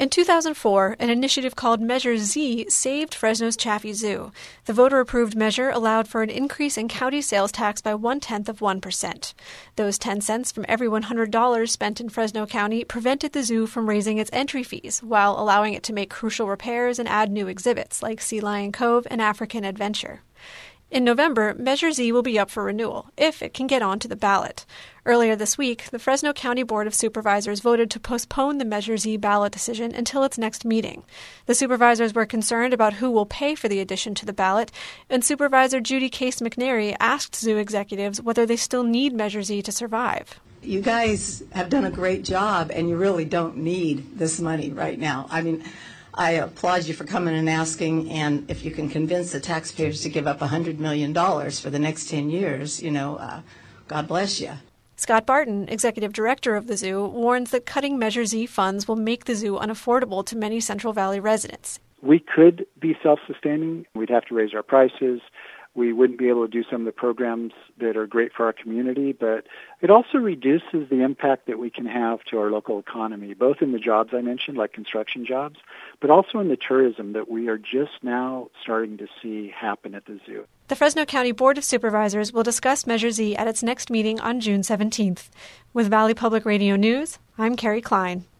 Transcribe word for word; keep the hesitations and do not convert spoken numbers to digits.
In two thousand four, an initiative called Measure Z saved Fresno's Chaffee Zoo. The voter-approved measure allowed for an increase in county sales tax by one-tenth of one percent. Those ten cents from every one hundred dollars spent in Fresno County prevented the zoo from raising its entry fees, while allowing it to make crucial repairs and add new exhibits like Sea Lion Cove and African Adventure. In November, Measure Z will be up for renewal, if it can get onto the ballot. Earlier this week, the Fresno County Board of Supervisors voted to postpone the Measure Z ballot decision until its next meeting. The supervisors were concerned about who will pay for the addition to the ballot, and Supervisor Judy Case McNary asked zoo executives whether they still need Measure Z to survive. You guys have done a great job, and you really don't need this money right now. I mean, I applaud you for coming and asking, and if you can convince the taxpayers to give up one hundred million dollars for the next ten years, you know, uh, God bless you. Scott Barton, executive director of the zoo, warns that cutting Measure Z funds will make the zoo unaffordable to many Central Valley residents. We could be self-sustaining. We'd have to raise our prices. We wouldn't be able to do some of the programs that are great for our community, but it also reduces the impact that we can have to our local economy, both in the jobs I mentioned, like construction jobs, but also in the tourism that we are just now starting to see happen at the zoo. The Fresno County Board of Supervisors will discuss Measure Z at its next meeting on June seventeenth. With Valley Public Radio News, I'm Carrie Klein.